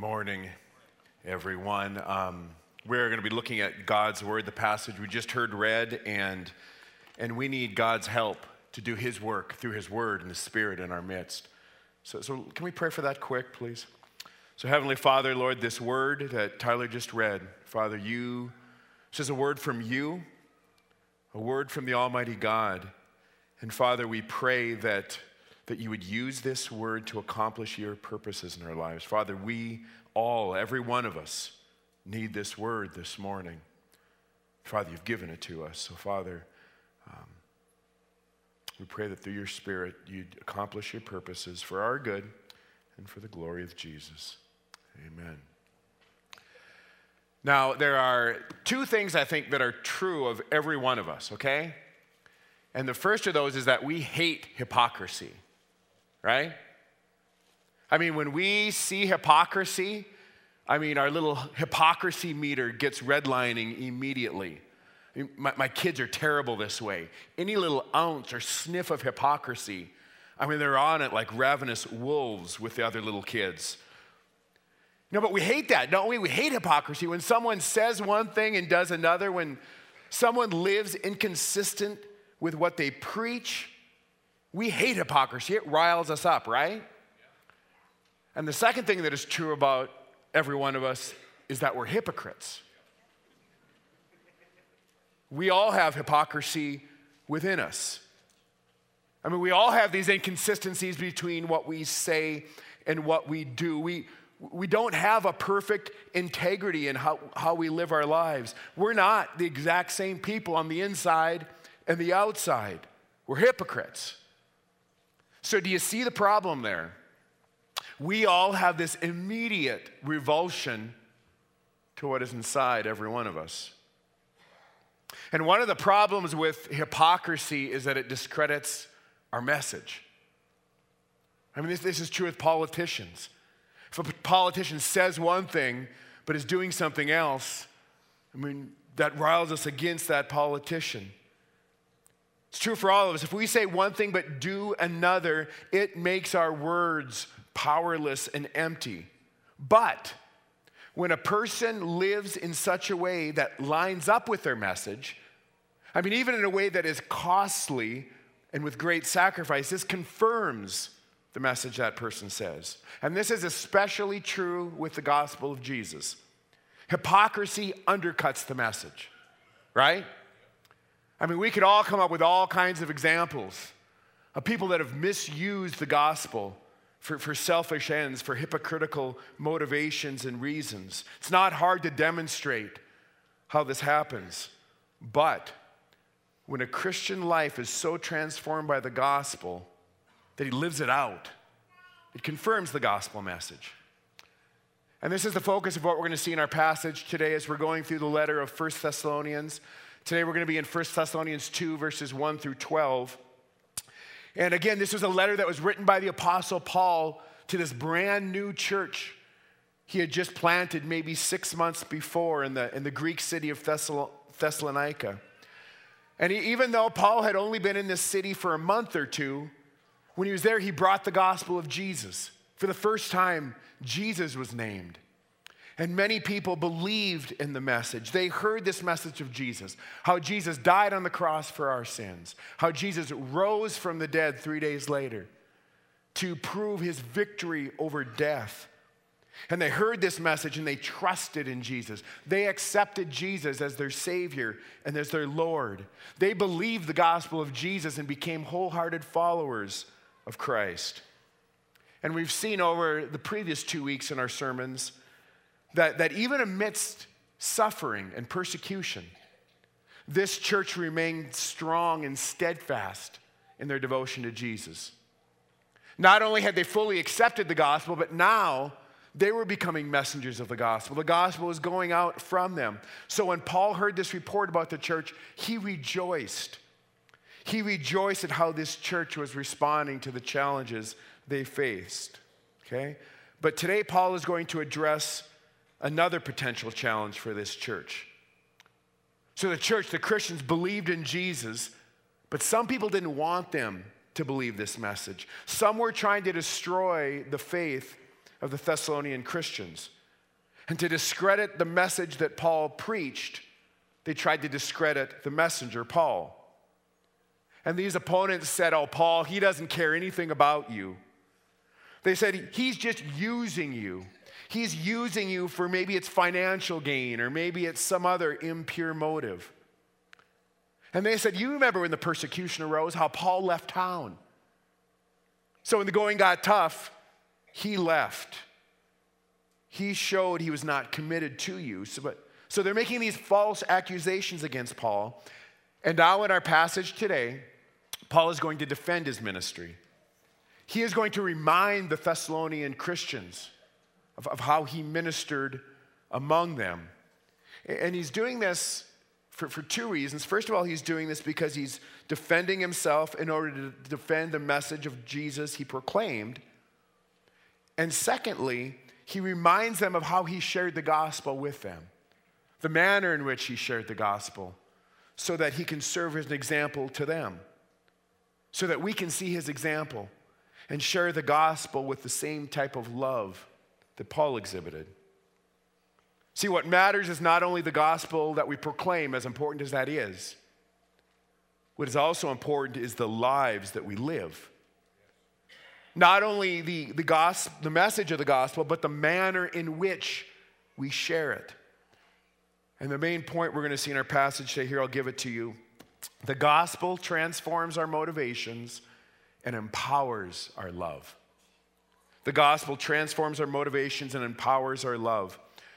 Morning, everyone. We're going to be looking at God's Word, the passage we just heard read, and we need God's help to do His work through His Word and the Spirit in our midst. So can we pray for that quick, please? So Heavenly Father, Lord, this Word that Tyler just read, Father, this is a word from you, a word from the Almighty God. And Father, we pray that you would use this word to accomplish your purposes in our lives. Father, we all, every one of us, need this word this morning. Father, you've given it to us. So Father, we pray that through your Spirit, you'd accomplish your purposes for our good and for the glory of Jesus. Amen. Now, there are two things I think that are true of every one of us, okay? And the first of those is that we hate hypocrisy. Right? I mean, when we see hypocrisy, our little hypocrisy meter gets redlining immediately. My kids are terrible this way. Any little ounce or sniff of hypocrisy, they're on it like ravenous wolves with the other little kids. No, but we hate that, don't we? We hate hypocrisy. When someone says one thing and does another, when someone lives inconsistent with what they preach, we hate hypocrisy. It riles us up, right? And the second thing that is true about every one of us is that we're hypocrites. We all have hypocrisy within us. We all have these inconsistencies between what we say and what we do. We don't have a perfect integrity in how we live our lives. We're not the exact same people on the inside and the outside. We're hypocrites. So do you see the problem there? We all have this immediate revulsion to what is inside every one of us. And one of the problems with hypocrisy is that it discredits our message. This is true with politicians. If a politician says one thing but is doing something else, that riles us against that politician. It's true for all of us. If we say one thing but do another, it makes our words powerless and empty. But when a person lives in such a way that lines up with their message, even in a way that is costly and with great sacrifice, this confirms the message that person says. And this is especially true with the gospel of Jesus. Hypocrisy undercuts the message, right? We could all come up with all kinds of examples of people that have misused the gospel for selfish ends, for hypocritical motivations and reasons. It's not hard to demonstrate how this happens. But when a Christian life is so transformed by the gospel that he lives it out, it confirms the gospel message. And this is the focus of what we're going to see in our passage today as we're going through the letter of 1 Thessalonians. Today we're going to be in 1 Thessalonians 2, verses 1 through 12. And again, this was a letter that was written by the Apostle Paul to this brand new church he had just planted maybe 6 months before in the Greek city of Thessalonica. And even though Paul had only been in this city for a month or two, when he was there, he brought the gospel of Jesus. For the first time, Jesus was named. And many people believed in the message. They heard this message of Jesus, how Jesus died on the cross for our sins, how Jesus rose from the dead 3 days later to prove his victory over death. And they heard this message and they trusted in Jesus. They accepted Jesus as their Savior and as their Lord. They believed the gospel of Jesus and became wholehearted followers of Christ. And we've seen over the previous 2 weeks in our sermons that even amidst suffering and persecution, this church remained strong and steadfast in their devotion to Jesus. Not only had they fully accepted the gospel, but now they were becoming messengers of the gospel. The gospel was going out from them. So when Paul heard this report about the church, he rejoiced. He rejoiced at how this church was responding to the challenges they faced. Okay? But today Paul is going to address another potential challenge for this church. So the church, the Christians, believed in Jesus, but some people didn't want them to believe this message. Some were trying to destroy the faith of the Thessalonian Christians. And to discredit the message that Paul preached, they tried to discredit the messenger, Paul. And these opponents said, oh, Paul, he doesn't care anything about you. They said, he's just using you. He's using you for maybe it's financial gain or maybe it's some other impure motive. And they said, you remember when the persecution arose, how Paul left town. So when the going got tough, he left. He showed he was not committed to you. So they're making these false accusations against Paul. And now in our passage today, Paul is going to defend his ministry. He is going to remind the Thessalonian Christians of how he ministered among them. And he's doing this for two reasons. First of all, he's doing this because he's defending himself in order to defend the message of Jesus he proclaimed. And secondly, he reminds them of how he shared the gospel with them, the manner in which he shared the gospel, so that he can serve as an example to them, so that we can see his example and share the gospel with the same type of love that Paul exhibited. See, what matters is not only the gospel that we proclaim, as important as that is. What is also important is the lives that we live. Not only the message of the gospel, but the manner in which we share it. And the main point we're going to see in our passage today, here I'll give it to you. The gospel transforms our motivations and empowers our love. The gospel transforms our motivations and empowers our love.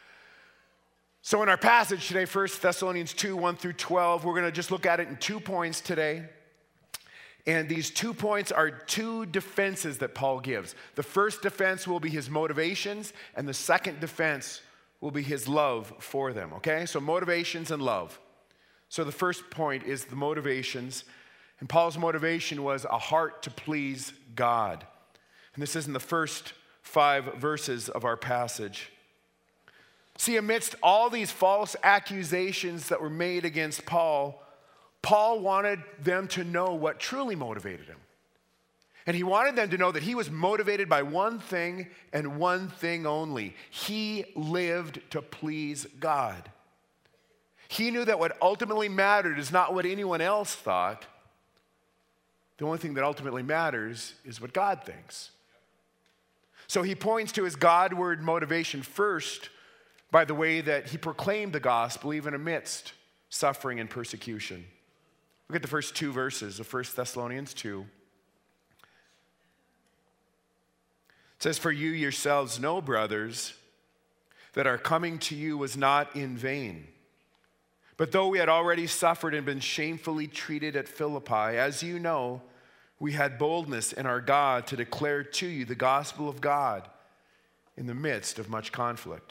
So in our passage today, 1 Thessalonians 2, 1 through 12, we're going to just look at it in 2 points today. And these 2 points are 2 defenses that Paul gives. The first defense will be his motivations, and the second defense will be his love for them, okay? So motivations and love. So the first point is the motivations. And Paul's motivation was a heart to please God. And this is in the first 5 verses of our passage. See, amidst all these false accusations that were made against Paul, Paul wanted them to know what truly motivated him. And he wanted them to know that he was motivated by one thing and one thing only. He lived to please God. He knew that what ultimately mattered is not what anyone else thought. The only thing that ultimately matters is what God thinks. So he points to his Godward motivation first by the way that he proclaimed the gospel even amidst suffering and persecution. Look at the first 2 verses of 1 Thessalonians 2. It says, "For you yourselves know, brothers, that our coming to you was not in vain. But though we had already suffered and been shamefully treated at Philippi, as you know, we had boldness in our God to declare to you the gospel of God in the midst of much conflict."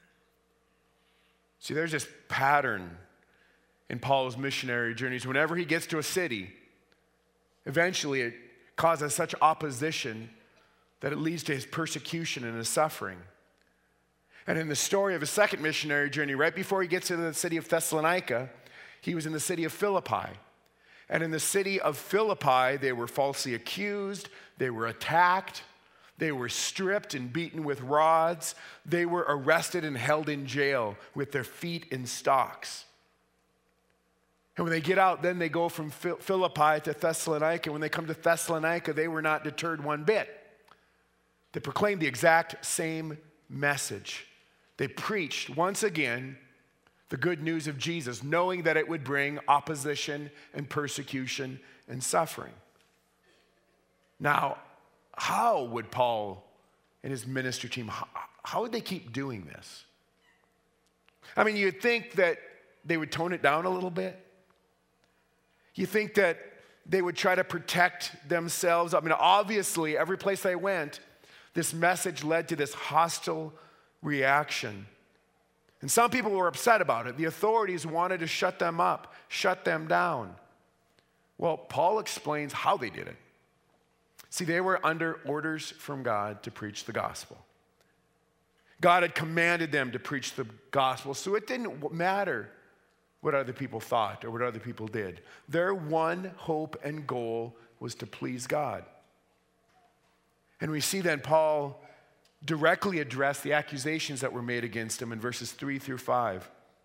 See, there's this pattern in Paul's missionary journeys. Whenever he gets to a city, eventually it causes such opposition that it leads to his persecution and his suffering. And in the story of his second missionary journey, right before he gets to the city of Thessalonica, he was in the city of Philippi. And in the city of Philippi, they were falsely accused, they were attacked, they were stripped and beaten with rods, they were arrested and held in jail with their feet in stocks. And when they get out, then they go from Philippi to Thessalonica. When they come to Thessalonica, they were not deterred one bit. They proclaimed the exact same message. They preached once again the good news of Jesus, knowing that it would bring opposition and persecution and suffering. Now, how would Paul and his ministry team, how would they keep doing this? I mean, you'd think that they would tone it down a little bit. You think that they would try to protect themselves. I mean, obviously, every place they went, this message led to this hostile reaction. And some people were upset about it. The authorities wanted to shut them up, shut them down. Well, Paul explains how they did it. See, they were under orders from God to preach the gospel. God had commanded them to preach the gospel, so it didn't matter what other people thought or what other people did. Their one hope and goal was to please God. And we see then Paul directly address the accusations that were made against him in verses 3 through 5.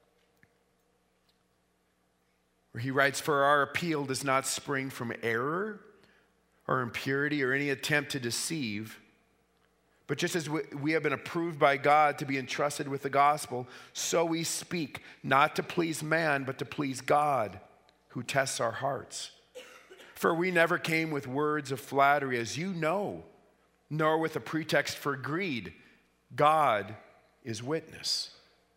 Where he writes, "For our appeal does not spring from error or impurity or any attempt to deceive, but just as we have been approved by God to be entrusted with the gospel, so we speak, not to please man, but to please God, who tests our hearts. For we never came with words of flattery, as you know, nor with a pretext for greed. God is witness."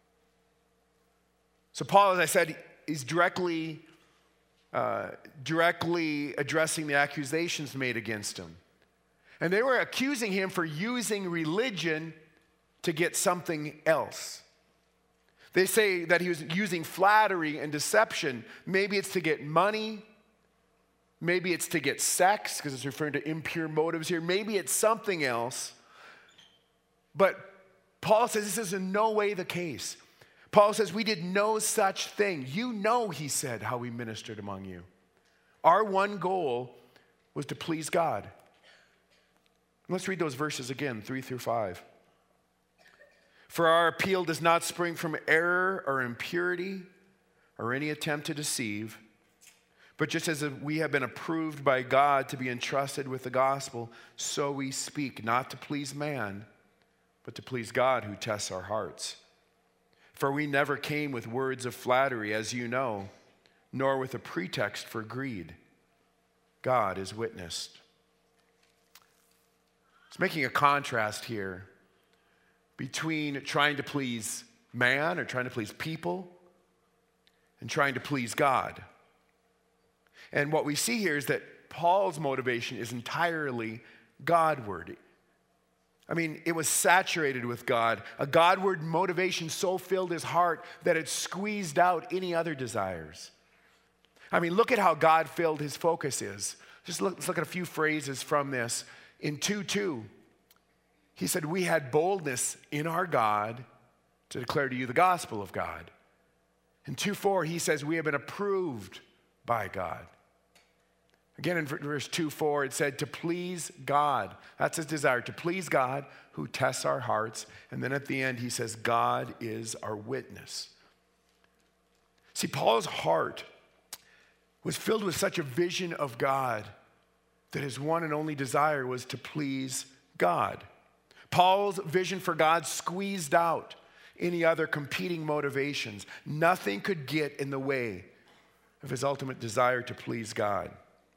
So Paul, as I said, is directly addressing the accusations made against him. And they were accusing him for using religion to get something else. They say that he was using flattery and deception. Maybe it's to get money. Maybe it's to get sex, because it's referring to impure motives here. Maybe it's something else. But Paul says this is in no way the case. Paul says, we did no such thing. You know, he said, how we ministered among you. Our one goal was to please God. Let's read those verses again, 3 through 5. "For our appeal does not spring from error or impurity or any attempt to deceive, but just as we have been approved by God to be entrusted with the gospel, so we speak, not to please man, but to please God who tests our hearts. For we never came with words of flattery, as you know, nor with a pretext for greed. God is witness." It's making a contrast here between trying to please man or trying to please people and trying to please God. And what we see here is that Paul's motivation is entirely Godward. I mean, it was saturated with God. A Godward motivation so filled his heart that it squeezed out any other desires. I mean, look at how God-filled his focus is. Let's look at a few phrases from this. In 2:2, he said, "We had boldness in our God to declare to you the gospel of God." In 2:4, he says, "We have been approved by God." Again, in verse 2:4, it said, "To please God." That's his desire, to please God who tests our hearts. And then at the end, he says, "God is our witness." See, Paul's heart was filled with such a vision of God that his one and only desire was to please God. Paul's vision for God squeezed out any other competing motivations. Nothing could get in the way of his ultimate desire to please God.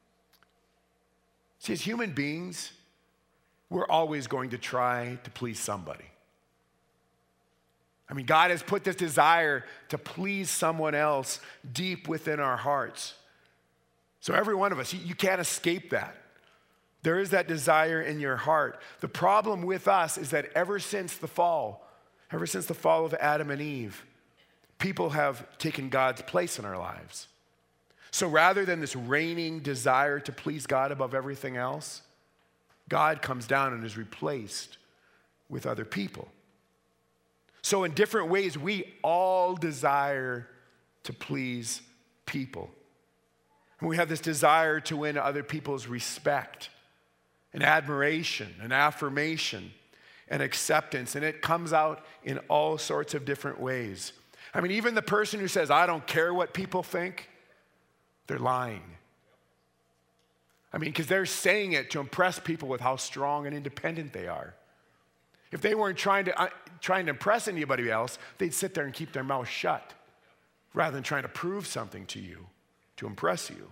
See, as human beings, we're always going to try to please somebody. I mean, God has put this desire to please someone else deep within our hearts. So every one of us, you can't escape that. There is that desire in your heart. The problem with us is that ever since the fall of Adam and Eve, people have taken God's place in our lives. So rather than this reigning desire to please God above everything else, God comes down and is replaced with other people. So in different ways, we all desire to please people. And we have this desire to win other people's respect and admiration and affirmation and acceptance. And it comes out in all sorts of different ways. I mean, even the person who says, "I don't care what people think," they're lying. I mean, because they're saying it to impress people with how strong and independent they are. If they weren't trying to impress anybody else, they'd sit there and keep their mouth shut rather than trying to prove something to you, to impress you.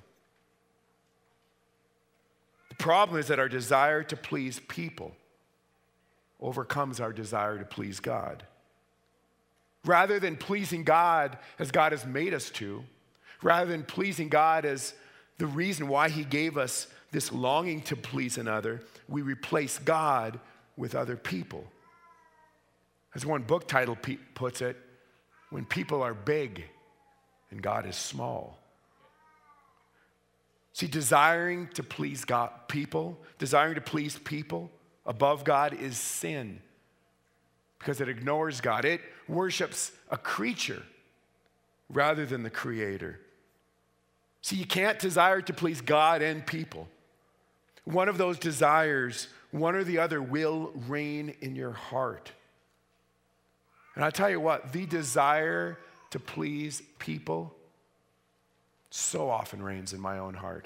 The problem is that our desire to please people overcomes our desire to please God. Rather than pleasing God as God has made us to, rather than pleasing God as the reason why he gave us this longing to please another, we replace God with other people. As one book title puts it, when people are big and God is small. See, desiring to please people above God is sin because it ignores God. It worships a creature rather than the Creator. See, you can't desire to please God and people. One of those desires one or the other will reign in your heart. And I tell you what, the desire to please people so often reigns in my own heart.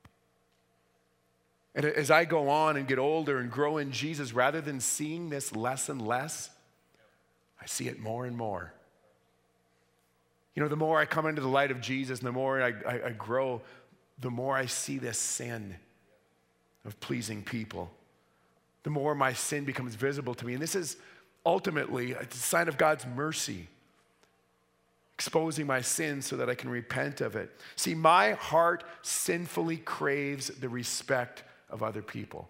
And as I go on and get older and grow in Jesus, rather than seeing this less and less, I see it more and more. You know, the more I come into the light of Jesus and the more I grow, the more I see this sin of pleasing people. The more my sin becomes visible to me. And this is ultimately a sign of God's mercy, exposing my sin so that I can repent of it. See, my heart sinfully craves the respect of other people.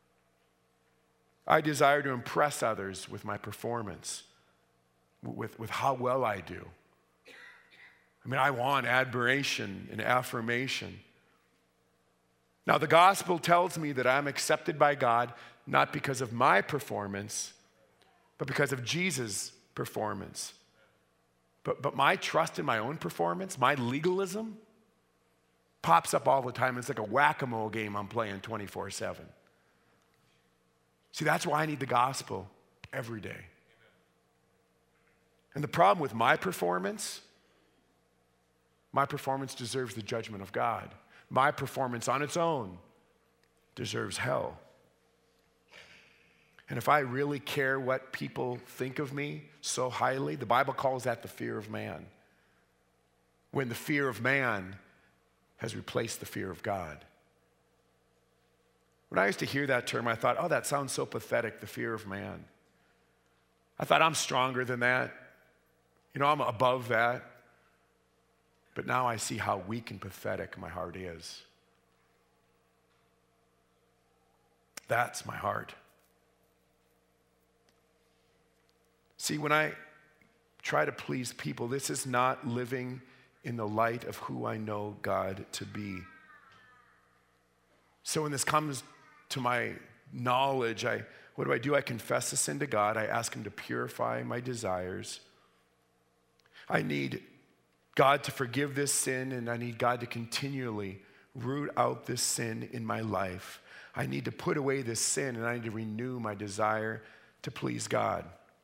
I desire to impress others with my performance, with how well I do. I mean, I want admiration and affirmation. Now, the gospel tells me that I'm accepted by God not because of my performance, but because of Jesus' performance. But my trust in my own performance, my legalism, pops up all the time. It's like a whack-a-mole game I'm playing 24/7. See, that's why I need the gospel every day. And the problem with my performance deserves the judgment of God. My performance on its own deserves hell. And if I really care what people think of me so highly, the Bible calls that the fear of man. When the fear of man has replaced the fear of God. When I used to hear that term, I thought, oh, that sounds so pathetic, the fear of man. I thought, I'm stronger than that. You know, I'm above that. But now I see how weak and pathetic my heart is. That's my heart. See, when I try to please people, this is not living in the light of who I know God to be. So when this comes to my knowledge, what do? I confess the sin to God. I ask him to purify my desires. I need God to forgive this sin, and I need God to continually root out this sin in my life. I need to put away this sin, and I need to renew my desire to please God.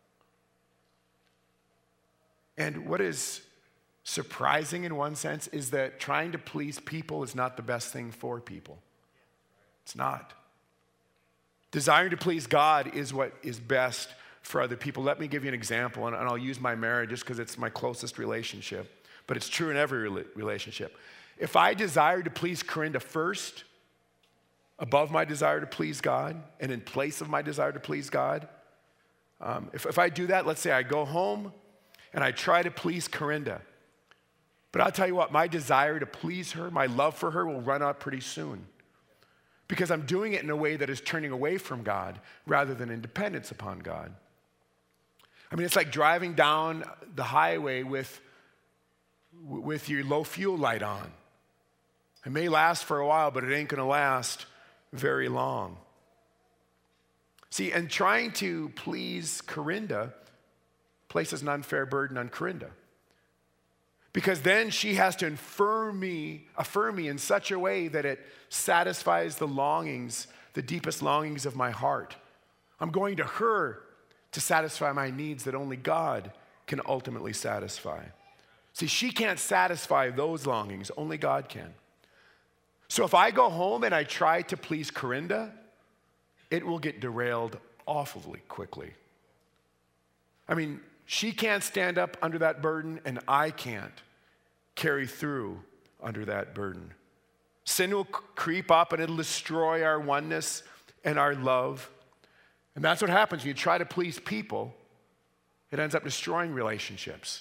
And what is surprising in one sense is that trying to please people is not the best thing for people. It's not. Desiring to please God is what is best for other people. Let me give you an example, and I'll use my marriage just because it's my closest relationship, but it's true in every relationship. If I desire to please Corinda first, above my desire to please God, and in place of my desire to please God, if I do that, let's say I go home and I try to please Corinda, but I'll tell you what, my desire to please her, my love for her will run out pretty soon because I'm doing it in a way that is turning away from God rather than in dependence upon God. I mean, it's like driving down the highway with your low fuel light on. It may last for a while, but it ain't going to last very long. See, and trying to please Corinda places an unfair burden on Corinda. Because then she has to affirm me in such a way that it satisfies the longings, the deepest longings of my heart. I'm going to her to satisfy my needs that only God can ultimately satisfy. See, she can't satisfy those longings, only God can. So if I go home and I try to please Corinda, it will get derailed awfully quickly. I mean, she can't stand up under that burden, and I can't carry through under that burden. Sin will creep up and it'll destroy our oneness and our love. And that's what happens when you try to please people. It ends up destroying relationships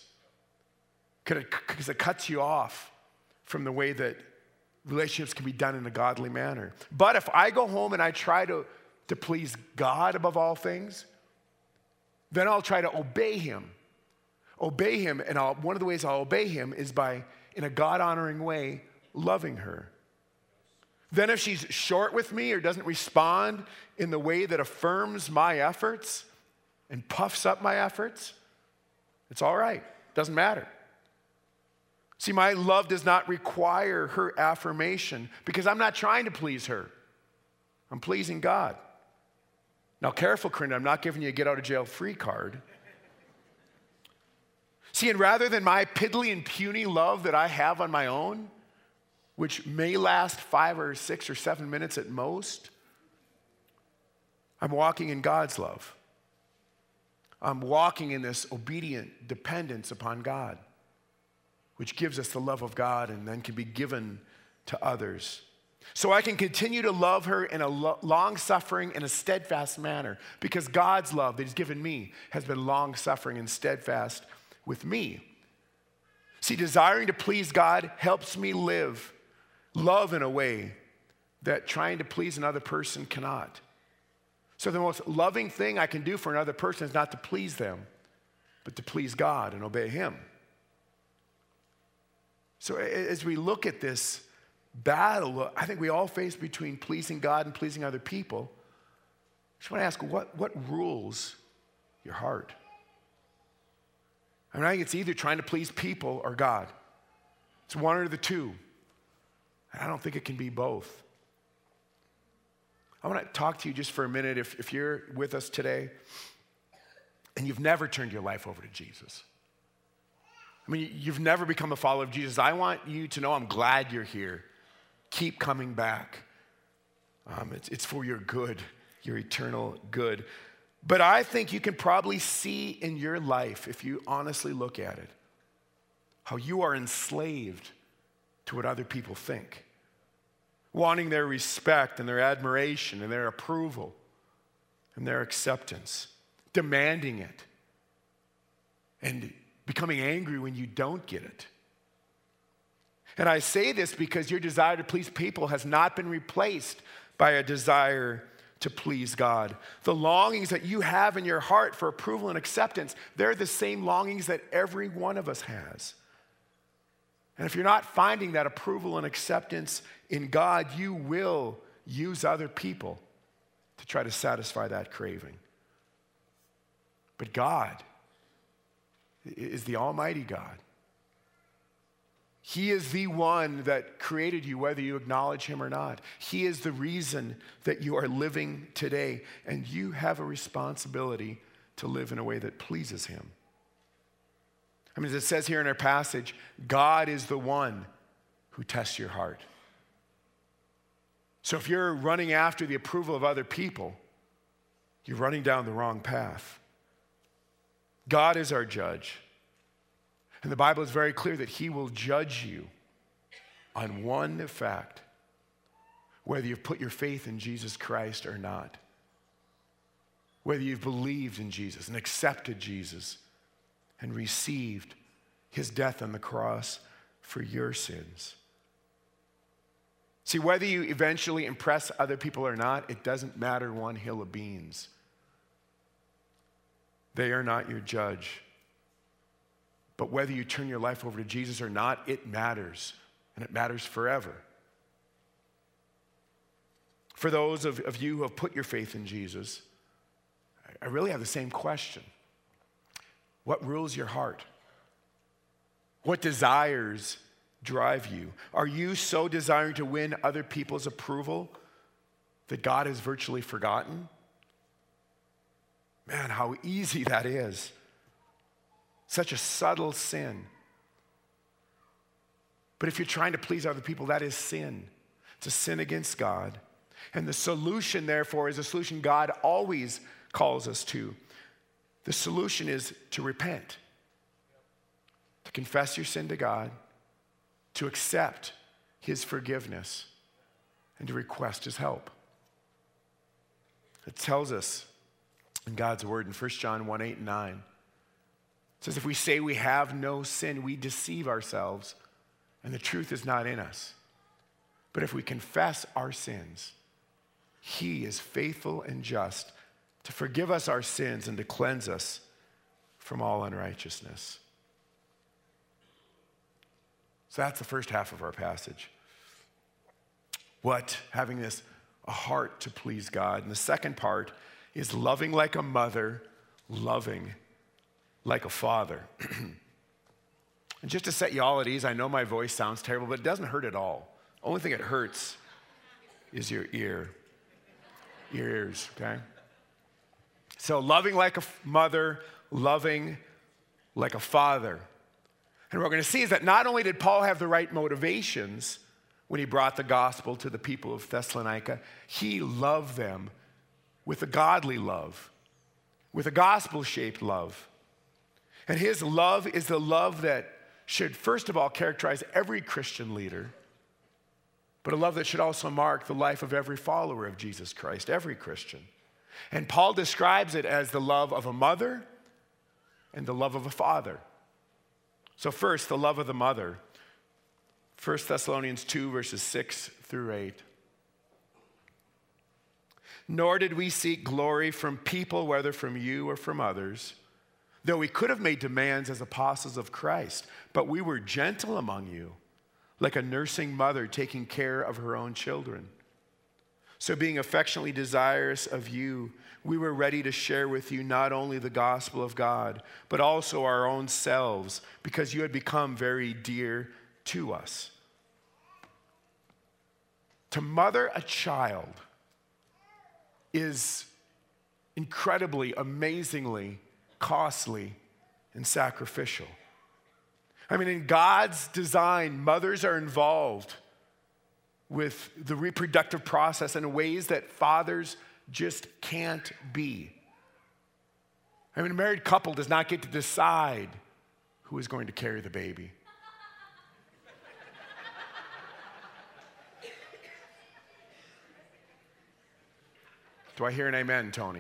because it cuts you off from the way that relationships can be done in a godly manner. But if I go home and I try to please God above all things, then I'll try to obey him. Obey him, and one of the ways I'll obey him is by, in a God-honoring way, loving her. Then if she's short with me or doesn't respond in the way that affirms my efforts and puffs up my efforts, it's all right. Doesn't matter. See, my love does not require her affirmation because I'm not trying to please her. I'm pleasing God. Now, careful, Corinne, I'm not giving you a get out of jail free card. See, and rather than my piddly and puny love that I have on my own, which may last 5 or 6 or 7 minutes at most, I'm walking in God's love. I'm walking in this obedient dependence upon God, which gives us the love of God and then can be given to others. So I can continue to love her in a long-suffering and a steadfast manner because God's love that he's given me has been long-suffering and steadfast with me. See, desiring to please God helps me love in a way that trying to please another person cannot. So the most loving thing I can do for another person is not to please them, but to please God and obey him. So as we look at this battle, I think we all face between pleasing God and pleasing other people. I just want to ask, what rules your heart? I think it's either trying to please people or God. It's one or the two. And I don't think it can be both. I want to talk to you just for a minute if you're with us today and you've never turned your life over to Jesus. I mean, you've never become a follower of Jesus. I want you to know I'm glad you're here. Keep coming back. It's for your good, your eternal good. But I think you can probably see in your life, if you honestly look at it, how you are enslaved to what other people think. Wanting their respect and their admiration and their approval and their acceptance. Demanding it. And becoming angry when you don't get it. And I say this because your desire to please people has not been replaced by a desire to please God. The longings that you have in your heart for approval and acceptance, they're the same longings that every one of us has. And if you're not finding that approval and acceptance in God, you will use other people to try to satisfy that craving. But God is the Almighty God. He is the one that created you, whether you acknowledge him or not. He is the reason that you are living today, and you have a responsibility to live in a way that pleases him. I mean, as it says here in our passage, God is the one who tests your heart. So if you're running after the approval of other people, you're running down the wrong path. God is our judge. And the Bible is very clear that he will judge you on one fact, whether you've put your faith in Jesus Christ or not, whether you've believed in Jesus and accepted Jesus and received his death on the cross for your sins. See, whether you eventually impress other people or not, it doesn't matter one hill of beans. They are not your judge. But whether you turn your life over to Jesus or not, it matters, and it matters forever. For those of you who have put your faith in Jesus, I really have the same question. What rules your heart? What desires drive you? Are you so desiring to win other people's approval that God has virtually forgotten? Man, how easy that is. Such a subtle sin. But if you're trying to please other people, that is sin. It's a sin against God. And the solution, therefore, is a solution God always calls us to. The solution is to repent, to confess your sin to God, to accept his forgiveness, and to request his help. It tells us in God's word in 1 John 1:8 and 9. It says, if we say we have no sin, we deceive ourselves, and the truth is not in us. But if we confess our sins, he is faithful and just to forgive us our sins and to cleanse us from all unrighteousness. So that's the first half of our passage. Having a heart to please God. And the second part is loving like a mother, loving like a father. And just to set you all at ease, I know my voice sounds terrible, but it doesn't hurt at all. Only thing it hurts is your ears, okay? So loving like a mother, loving like a father. And what we're going to see is that not only did Paul have the right motivations when he brought the gospel to the people of Thessalonica, he loved them with a godly love, with a gospel-shaped love. And his love is the love that should, first of all, characterize every Christian leader, but a love that should also mark the life of every follower of Jesus Christ, every Christian. And Paul describes it as the love of a mother and the love of a father. So first, the love of the mother. 1 Thessalonians 2, verses 6 through 8. Nor did we seek glory from people, whether from you or from others, though we could have made demands as apostles of Christ, but we were gentle among you, like a nursing mother taking care of her own children. So being affectionately desirous of you, we were ready to share with you not only the gospel of God, but also our own selves, because you had become very dear to us. To mother a child is incredibly, amazingly costly and sacrificial. I mean, in God's design, mothers are involved with the reproductive process in ways that fathers just can't be. I mean, a married couple does not get to decide who is going to carry the baby. Do I hear an amen, Tony?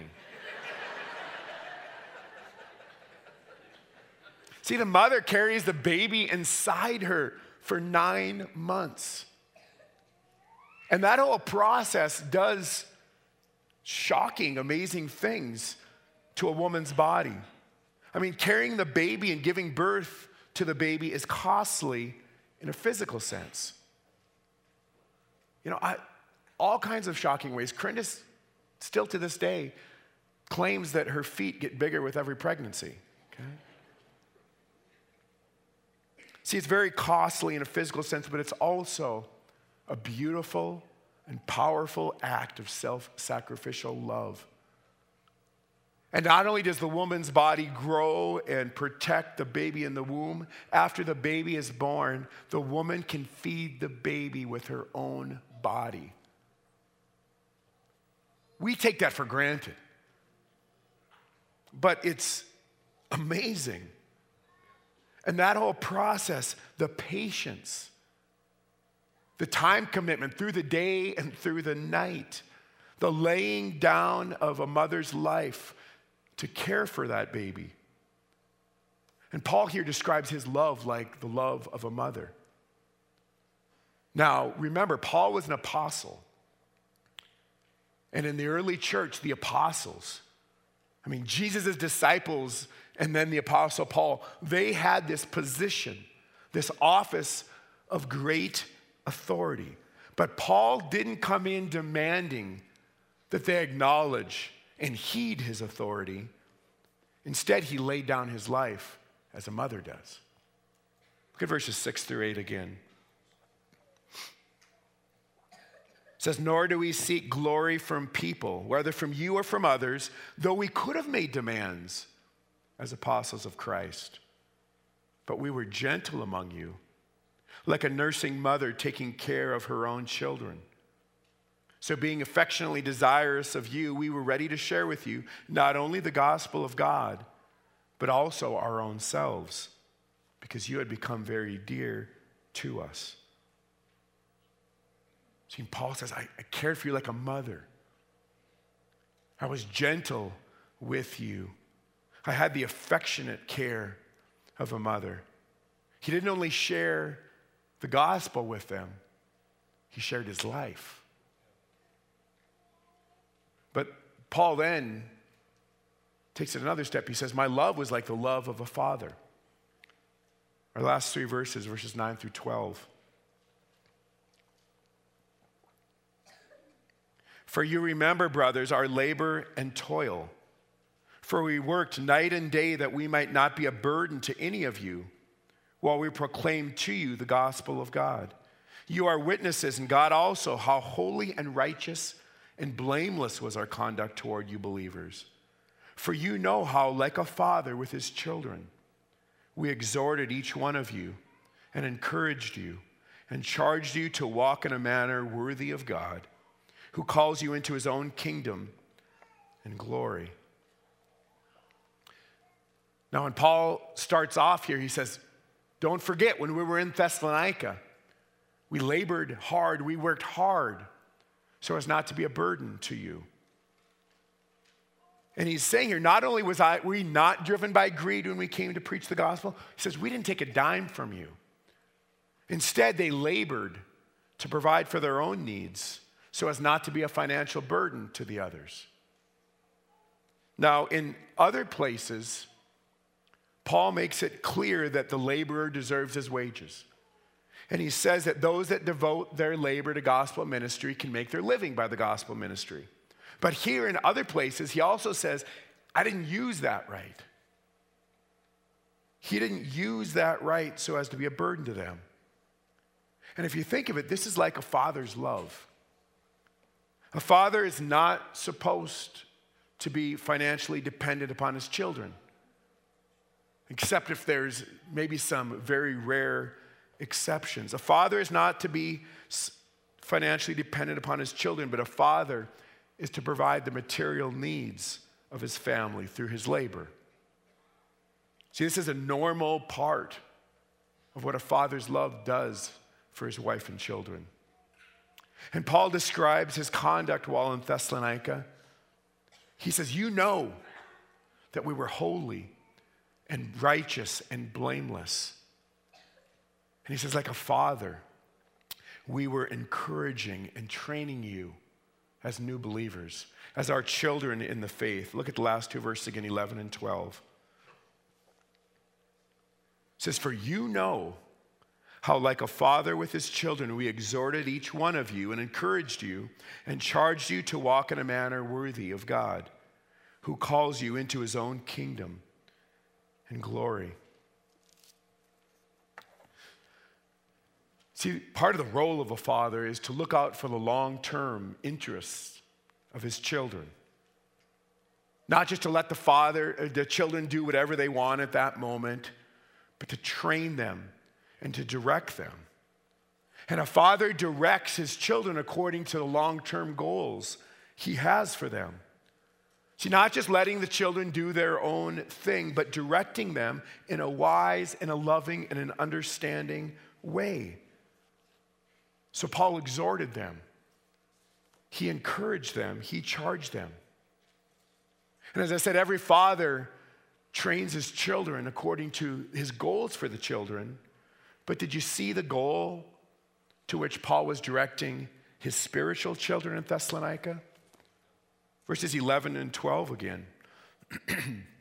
See, the mother carries the baby inside her for 9 months. And that whole process does shocking, amazing things to a woman's body. I mean, carrying the baby and giving birth to the baby is costly in a physical sense. You know, all kinds of shocking ways. Corinda still to this day claims that her feet get bigger with every pregnancy. Okay? See, it's very costly in a physical sense, but it's also a beautiful and powerful act of self-sacrificial love. And not only does the woman's body grow and protect the baby in the womb, after the baby is born, the woman can feed the baby with her own body. We take that for granted. But it's amazing. And that whole process, the patience, the time commitment through the day and through the night, the laying down of a mother's life to care for that baby. And Paul here describes his love like the love of a mother. Now, remember, Paul was an apostle. And in the early church, the apostles, I mean, Jesus' disciples and then the apostle Paul, they had this position, this office of great authority. But Paul didn't come in demanding that they acknowledge and heed his authority. Instead, he laid down his life as a mother does. Look at verses 6 through 8 again. It says, nor do we seek glory from people, whether from you or from others, though we could have made demands as apostles of Christ. But we were gentle among you, like a nursing mother taking care of her own children. So being affectionately desirous of you, we were ready to share with you not only the gospel of God, but also our own selves, because you had become very dear to us. See, Paul says, I cared for you like a mother. I was gentle with you. I had the affectionate care of a mother. He didn't only share the gospel with them, he shared his life. But Paul then takes it another step. He says, my love was like the love of a father. Our last 3 verses, verses 9 through 12. For you remember, brothers, our labor and toil. For we worked night and day that we might not be a burden to any of you, while we proclaim to you the gospel of God. You are witnesses, and God also, how holy and righteous and blameless was our conduct toward you believers. For you know how, like a father with his children, we exhorted each one of you and encouraged you and charged you to walk in a manner worthy of God, who calls you into his own kingdom and glory. Now, when Paul starts off here, he says, don't forget when we were in Thessalonica, we labored hard, we worked hard so as not to be a burden to you. And he's saying here, not only were we not driven by greed when we came to preach the gospel, he says, we didn't take a dime from you. Instead, they labored to provide for their own needs so as not to be a financial burden to the others. Now, in other places, Paul makes it clear that the laborer deserves his wages. And he says that those that devote their labor to gospel ministry can make their living by the gospel ministry. But here in other places, he also says, I didn't use that right. He didn't use that right so as to be a burden to them. And if you think of it, this is like a father's love. A father is not supposed to be financially dependent upon his children, except if there's maybe some very rare exceptions. A father is not to be financially dependent upon his children, but a father is to provide the material needs of his family through his labor. See, this is a normal part of what a father's love does for his wife and children. And Paul describes his conduct while in Thessalonica. He says, you know that we were holy and righteous and blameless. And he says, like a father, we were encouraging and training you as new believers, as our children in the faith. Look at the last two verses again, 11 and 12. It says, for you know how like a father with his children, we exhorted each one of you and encouraged you and charged you to walk in a manner worthy of God, who calls you into his own kingdom and glory. See, part of the role of a father is to look out for the long-term interests of his children. Not just to let the children do whatever they want at that moment, but to train them and to direct them. And a father directs his children according to the long-term goals he has for them. See, not just letting the children do their own thing, but directing them in a wise and a loving and an understanding way. So Paul exhorted them. He encouraged them. He charged them. And as I said, every father trains his children according to his goals for the children. But did you see the goal to which Paul was directing his spiritual children in Thessalonica? Verses 11 and 12 again. It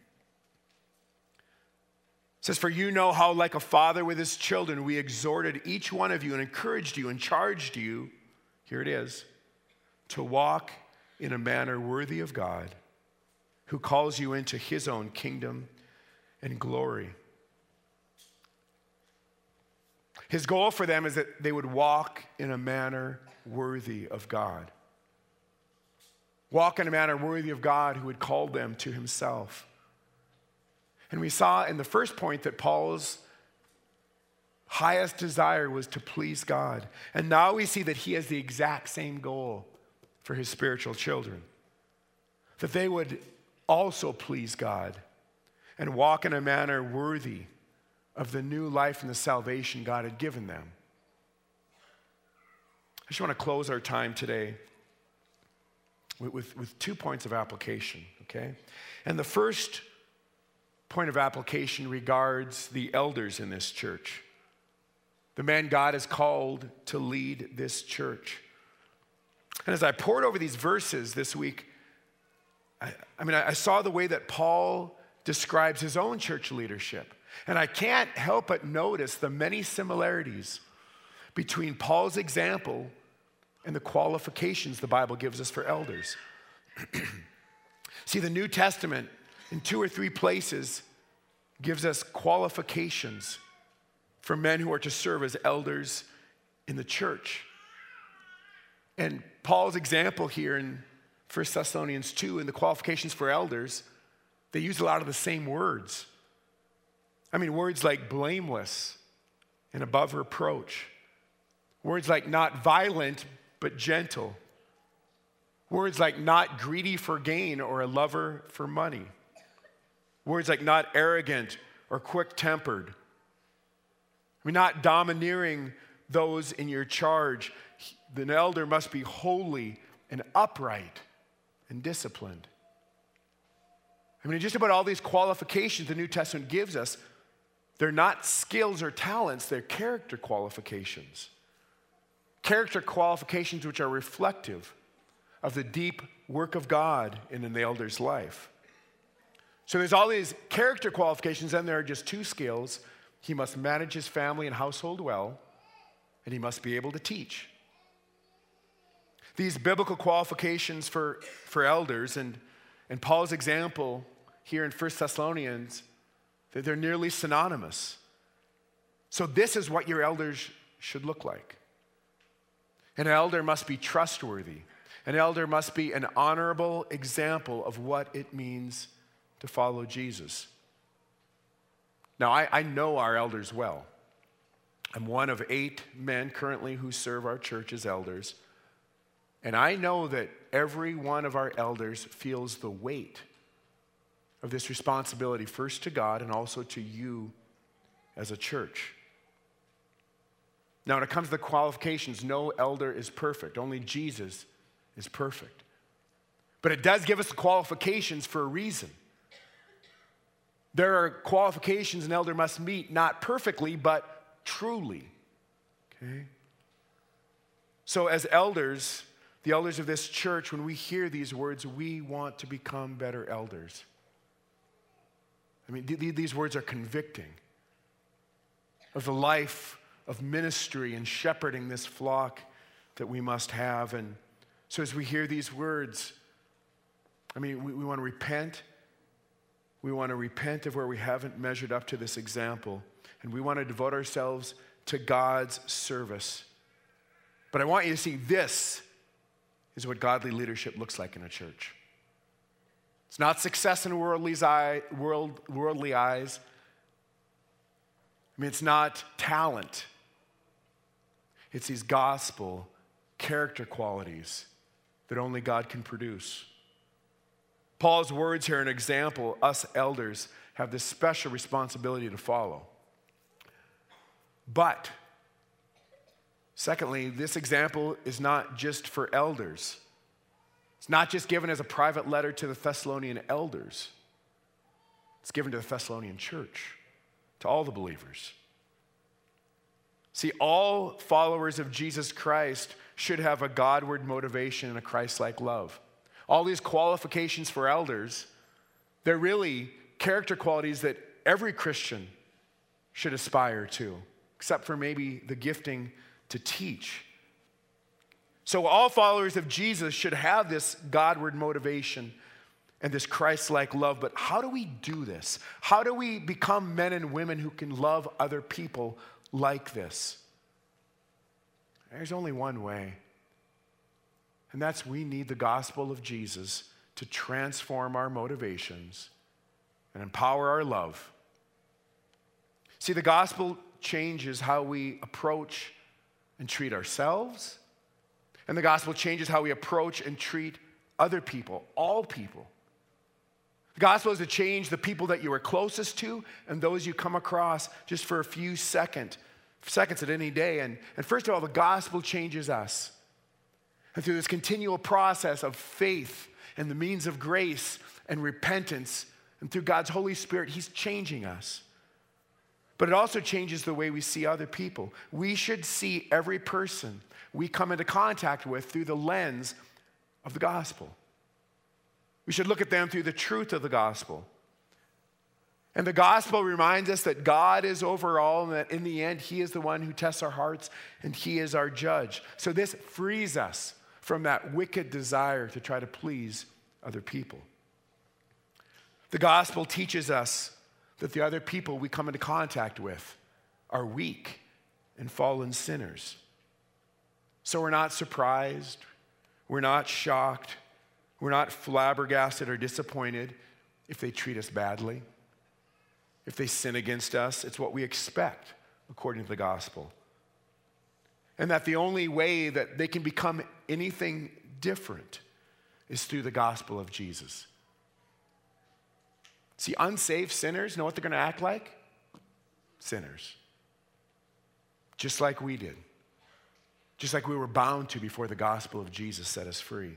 says, for you know how like a father with his children, we exhorted each one of you and encouraged you and charged you, here it is, to walk in a manner worthy of God, who calls you into his own kingdom and glory. His goal for them is that they would walk in a manner worthy of God. Walk in a manner worthy of God who had called them to himself. And we saw in the first point that Paul's highest desire was to please God. And now we see that he has the exact same goal for his spiritual children. That they would also please God and walk in a manner worthy of the new life and the salvation God had given them. I just want to close our time today with 2 points of application, okay? And the first point of application regards the elders in this church, the men God has called to lead this church. And as I pored over these verses this week, I saw the way that Paul describes his own church leadership. And I can't help but notice the many similarities between Paul's example and the qualifications the Bible gives us for elders. See, the New Testament in 2 or 3 places gives us qualifications for men who are to serve as elders in the church. And Paul's example here in 1 Thessalonians 2 and the qualifications for elders They use a lot of the same words. I mean, words like blameless and above reproach. Words like not violent, but gentle. Words like not greedy for gain or a lover for money. Words like not arrogant or quick-tempered. I mean, not domineering those in your charge. The elder must be holy and upright and disciplined. I mean, just about all these qualifications the New Testament gives us, they're not skills or talents, they're character qualifications. Character qualifications which are reflective of the deep work of God in an elder's life. So there's all these character qualifications, then there are just two skills. He must manage his family and household well, and he must be able to teach. These biblical qualifications for elders, and Paul's example here in 1 Thessalonians, they're nearly synonymous. So this is what your elders should look like. An elder must be trustworthy. An elder must be an honorable example of what it means to follow Jesus. Now, I know our elders well. I'm one of 8 men currently who serve our church as elders. And I know that every one of our elders feels the weight of this responsibility, first to God and also to you as a church. Now, when it comes to the qualifications, no elder is perfect. Only Jesus is perfect. But it does give us the qualifications for a reason. There are qualifications an elder must meet, not perfectly, but truly. Okay? So as elders, the elders of this church, when we hear these words, we want to become better elders. I mean, these words are convicting of the life of ministry and shepherding this flock that we must have. And so as we hear these words, I mean, we want to repent. We want to repent of where we haven't measured up to this example. And we want to devote ourselves to God's service. But I want you to see this is what godly leadership looks like in a church. It's not success in worldly eyes. I mean, it's not talent. It's these gospel character qualities that only God can produce. Paul's words here are an example. Us elders have this special responsibility to follow. But, secondly, this example is not just for elders. It's not just given as a private letter to the Thessalonian elders. It's given to the Thessalonian church, to all the believers. See, all followers of Jesus Christ should have a Godward motivation and a Christ-like love. All these qualifications for elders, they're really character qualities that every Christian should aspire to, except for maybe the gifting to teach. So all followers of Jesus should have this Godward motivation and this Christ-like love. But how do we do this? How do we become men and women who can love other people like this? There's only one way. And that's we need the gospel of Jesus to transform our motivations and empower our love. See, the gospel changes how we approach and treat ourselves. And the gospel changes how we approach and treat other people, all people. The gospel is to change the people that you are closest to and those you come across just for a few seconds at any day. And first of all, the gospel changes us. And through this continual process of faith and the means of grace and repentance, and through God's Holy Spirit, He's changing us. But it also changes the way we see other people. We should see every person we come into contact with through the lens of the gospel. We should look at them through the truth of the gospel. And the gospel reminds us that God is over all and that in the end, He is the one who tests our hearts and He is our judge. So this frees us from that wicked desire to try to please other people. The gospel teaches us that the other people we come into contact with are weak and fallen sinners. So we're not surprised, we're not shocked, we're not flabbergasted or disappointed. if they treat us badly, if they sin against us. It's what we expect according to the gospel. And that the only way that they can become anything different is through the gospel of Jesus. See, unsaved sinners know what they're going to act like? Sinners. Just like we did. Just like we were bound to before the gospel of Jesus set us free.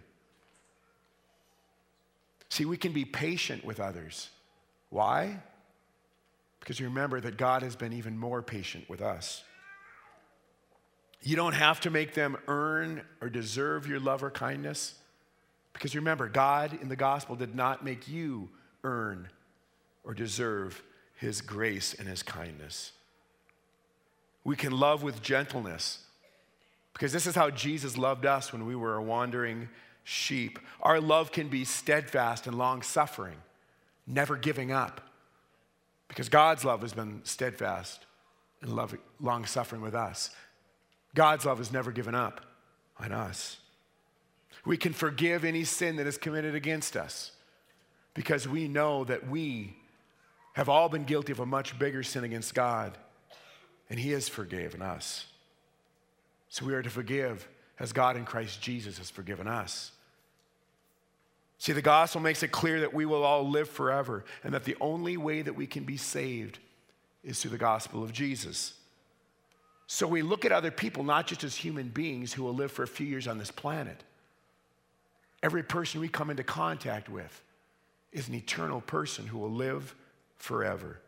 See, we can be patient with others. Why? Because remember that God has been even more patient with us. You don't have to make them earn or deserve your love or kindness. Because remember, God in the gospel did not make you earn or deserve his grace and his kindness. We can love with gentleness. Because this is how Jesus loved us when we were a wandering sheep. Our love can be steadfast and long-suffering, never giving up. Because God's love has been steadfast and long-suffering with us. God's love has never given up on us. We can forgive any sin that is committed against us because we know that we have all been guilty of a much bigger sin against God, and he has forgiven us. So we are to forgive as God in Christ Jesus has forgiven us. See, the gospel makes it clear that we will all live forever and that the only way that we can be saved is through the gospel of Jesus. So we look at other people not just as human beings who will live for a few years on this planet. Every person we come into contact with is an eternal person who will live forever.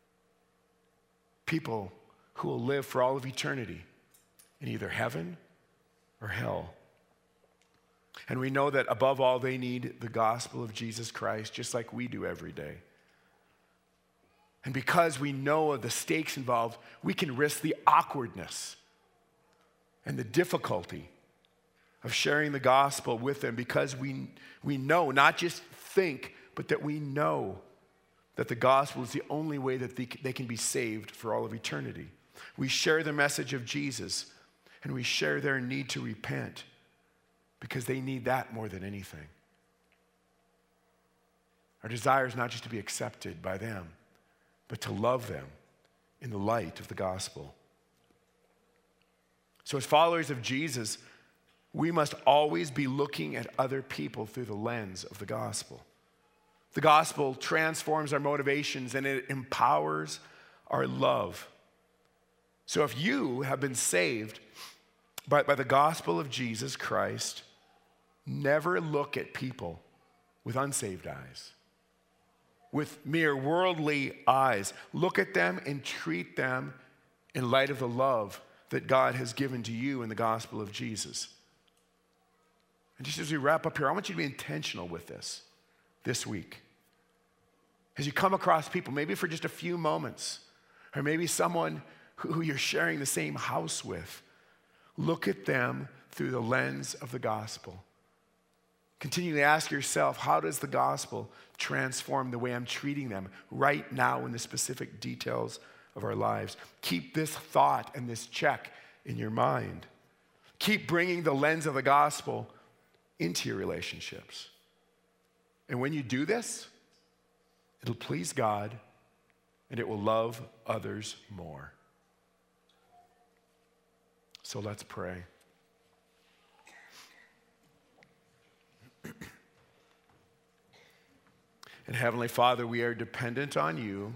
People who will live for all of eternity in either heaven or hell. And we know that above all, they need the gospel of Jesus Christ, just like we do every day. And because we know of the stakes involved, we can risk the awkwardness and the difficulty of sharing the gospel with them because we know, not just think, but that we know that the gospel is the only way that they can be saved for all of eternity. We share the message of Jesus, and we share their need to repent because they need that more than anything. Our desire is not just to be accepted by them, but to love them in the light of the gospel. So as followers of Jesus, we must always be looking at other people through the lens of the gospel. The gospel transforms our motivations and it empowers our love. So if you have been saved by the gospel of Jesus Christ, never look at people with unsaved eyes, with mere worldly eyes. Look at them and treat them in light of the love that God has given to you in the gospel of Jesus. And just as we wrap up here, I want you to be intentional with this week. As you come across people, maybe for just a few moments, or maybe someone who you're sharing the same house with, look at them through the lens of the gospel. Continue to ask yourself, how does the gospel transform the way I'm treating them right now in the specific details of our lives? Keep this thought and this check in your mind. Keep bringing the lens of the gospel into your relationships. And when you do this, it'll please God and it will love others more. So let's pray. And Heavenly Father, we are dependent on you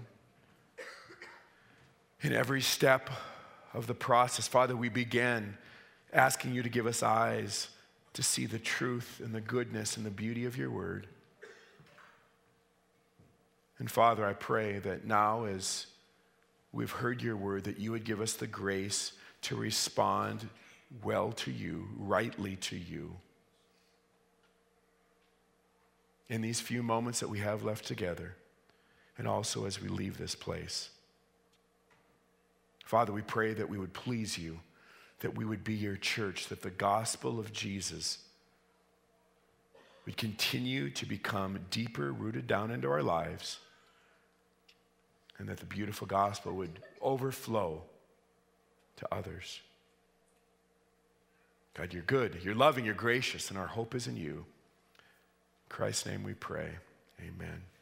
in every step of the process. Father, we begin asking you to give us eyes to see the truth and the goodness and the beauty of your word. And Father, I pray that now as we've heard your word, that you would give us the grace to respond well to you, rightly to you. In these few moments that we have left together, and also as we leave this place. Father, we pray that we would please you, that we would be your church, that the gospel of Jesus would continue to become deeper rooted down into our lives, and that the beautiful gospel would overflow to others. God, you're good, you're loving, you're gracious, and our hope is in you. In Christ's name we pray. Amen.